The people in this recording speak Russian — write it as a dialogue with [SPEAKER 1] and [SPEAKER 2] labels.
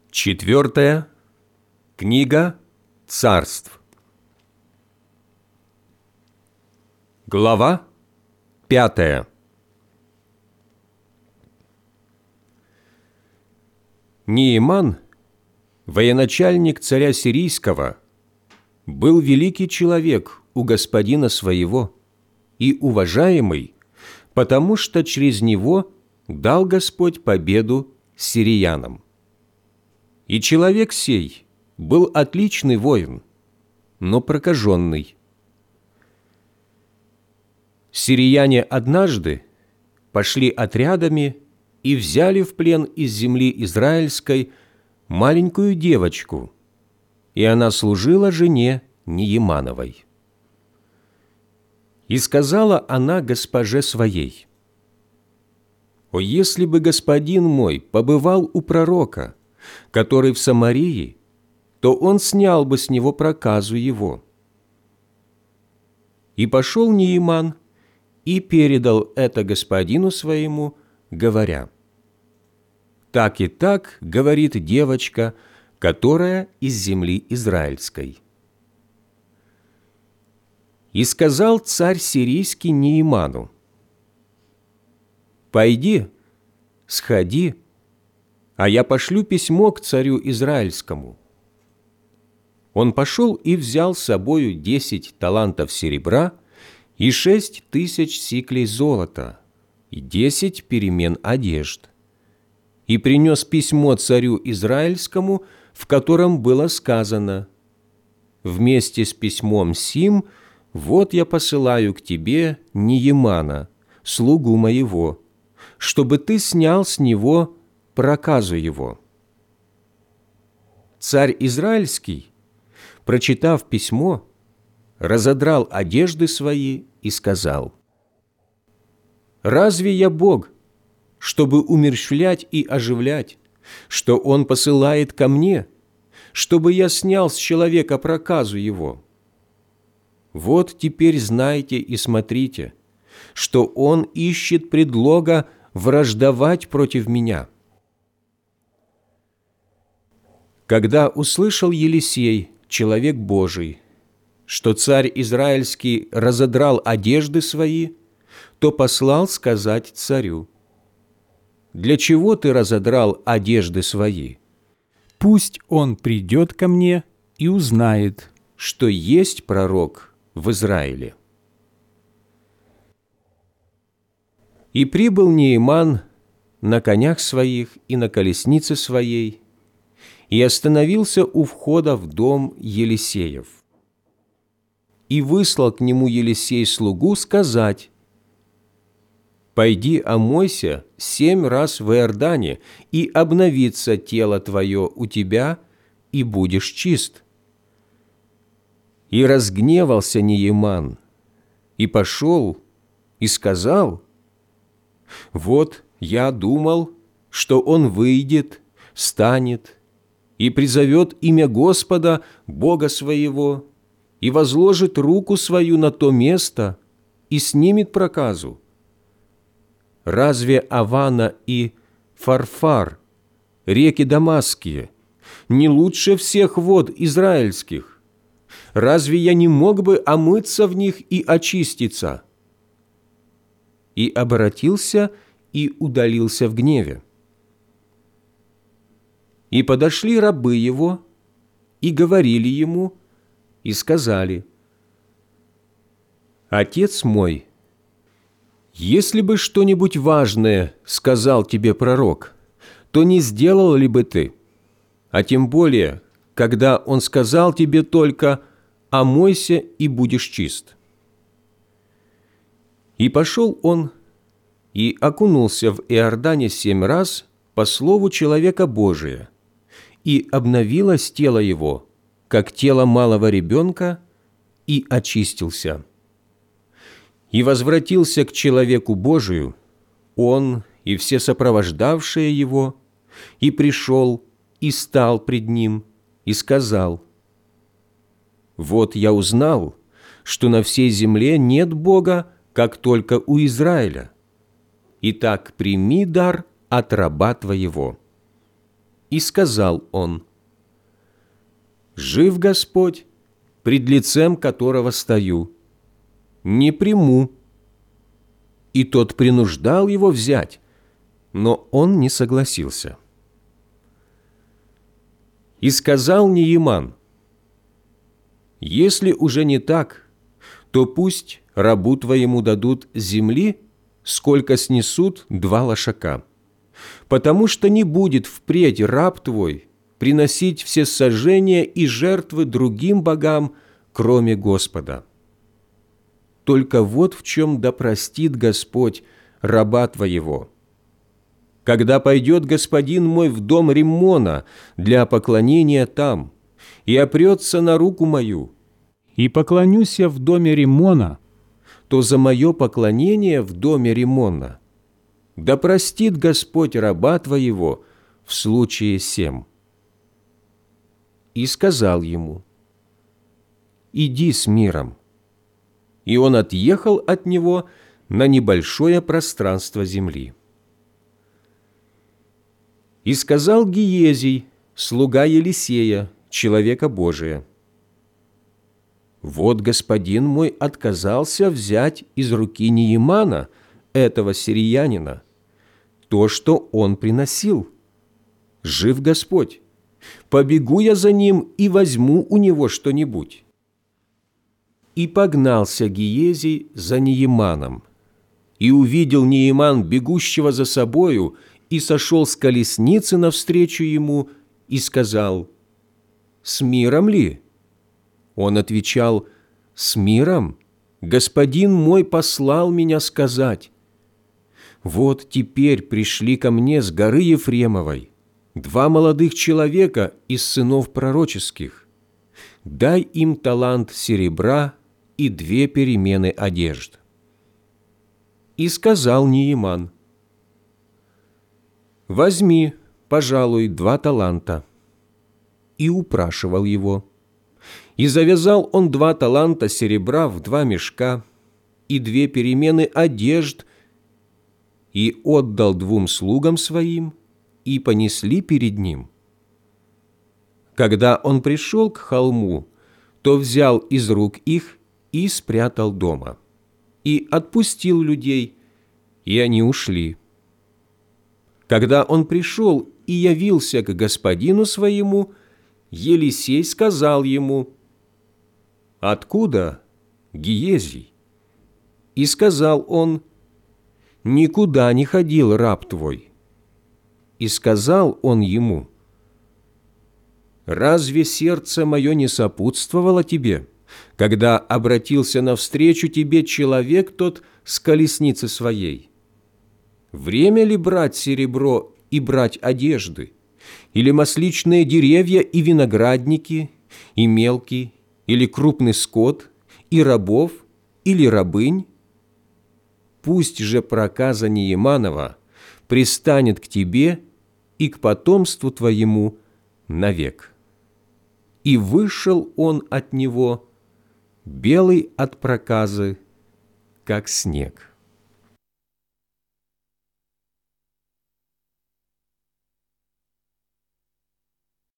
[SPEAKER 1] Четвертая книга Царств. Глава 5. Нееман, военачальник царя сирийского, был великий человек у господина своего и уважаемый, потому что через него дал Господь победу сириянам. И человек сей был отличный воин, но прокаженный. Сирияне однажды пошли отрядами и взяли в плен из земли израильской маленькую девочку, и она служила жене Неемановой. И сказала она госпоже своей: «О, если бы господин мой побывал у пророка, который в Самарии, то он снял бы с него проказу его». И пошел Нееман и передал это господину своему, говоря: «Так и так говорит девочка, которая из земли израильской». И сказал царь сирийский Нееману: «Пойди, сходи, а я пошлю письмо к царю израильскому». Он пошел и взял с собою 10 талантов серебра и 6000 сиклей золота и 10 перемен одежд, и принес письмо царю израильскому, в котором было сказано: «Вместе с письмом сим вот я посылаю к тебе Неемана, слугу моего, чтобы ты снял с него проказу его». Царь израильский, прочитав письмо, разодрал одежды свои и сказал: «Разве я Бог, чтобы умерщвлять и оживлять, что Он посылает ко мне, чтобы я снял с человека проказу его? Вот теперь знайте и смотрите, что Он ищет предлога враждовать против меня». Когда услышал Елисей, человек Божий, что царь израильский разодрал одежды свои, то послал сказать царю: «Для чего ты разодрал одежды свои? Пусть он придет ко мне и узнает, что есть пророк в Израиле». И прибыл Нееман на конях своих и на колеснице своей, и остановился у входа в дом Елисеев. И выслал к нему Елисей слугу сказать: «Пойди омойся 7 раз в Иордане, и обновится тело твое у тебя, и будешь чист». И разгневался Нееман, и пошел, и сказал: «Вот я думал, что он выйдет, станет, и призовет имя Господа, Бога своего, и возложит руку свою на то место, и снимет проказу. Разве Авана и Фарфар, реки Дамасские, не лучше всех вод израильских? Разве я не мог бы омыться в них и очиститься?» И обратился и удалился в гневе. И подошли рабы его, и говорили ему, и сказали: «Отец мой, если бы что-нибудь важное сказал тебе пророк, то не сделал ли бы ты? А тем более, когда он сказал тебе только: омойся и будешь чист». И пошел он и окунулся в Иордане 7 раз по слову человека Божия, и обновилось тело его, как тело малого ребенка, и очистился. И возвратился к человеку Божию он и все сопровождавшие его, и пришел, и стал пред ним, и сказал: «Вот я узнал, что на всей земле нет Бога, как только у Израиля. Итак, прими дар от раба твоего». И сказал он: «Жив Господь, пред лицем которого стою, не приму». И тот принуждал его взять, но он не согласился. И сказал Нееман: «Если уже не так, то пусть рабу твоему дадут земли, сколько снесут 2 лошака, потому что не будет впредь раб твой приносить всесожжения и жертвы другим богам, кроме Господа. Только вот в чем да простит Господь раба твоего. Когда пойдет господин мой в дом Риммона для поклонения там, и опрется на руку мою,
[SPEAKER 2] и поклонюсь я в доме Риммона,
[SPEAKER 1] то за мое поклонение в доме Риммона да простит Господь раба твоего в случае сем». И сказал ему: «Иди с миром». И он отъехал от него на небольшое пространство земли. И сказал Гиезий, слуга Елисея, человека Божия: «Вот господин мой отказался взять из руки Неемана, этого сириянина, то, что он приносил. Жив Господь, побегу я за ним и возьму у него что-нибудь». И погнался Гиезий за Нееманом, и увидел Нееман бегущего за собою, и сошел с колесницы навстречу ему, и сказал: «С миром ли?» Он отвечал: «С миром. Господин мой послал меня сказать: вот теперь пришли ко мне с горы Ефремовой 2 молодых человека из сынов пророческих. Дай им талант серебра и 2 перемены одежд». И сказал Нееман: «Возьми, пожалуй, 2 таланта». И упрашивал его. И завязал он 2 таланта серебра в 2 мешка и 2 перемены одежд, и отдал 2 слугам своим, и понесли перед ним. Когда он пришел к холму, то взял из рук их и спрятал дома, и отпустил людей, и они ушли. Когда он пришел и явился к господину своему, Елисей сказал ему: «Откуда, Гиезий?» И сказал он: «Никуда не ходил раб твой». И сказал он ему: «Разве сердце мое не сопутствовало тебе, когда обратился навстречу тебе человек тот с колесницы своей? Время ли брать серебро и брать одежды, или масличные деревья и виноградники, и мелкий или крупный скот, и рабов или рабынь? Пусть же проказа Нееманова пристанет к тебе и к потомству твоему навек». И вышел он от него, белый от проказы, как снег.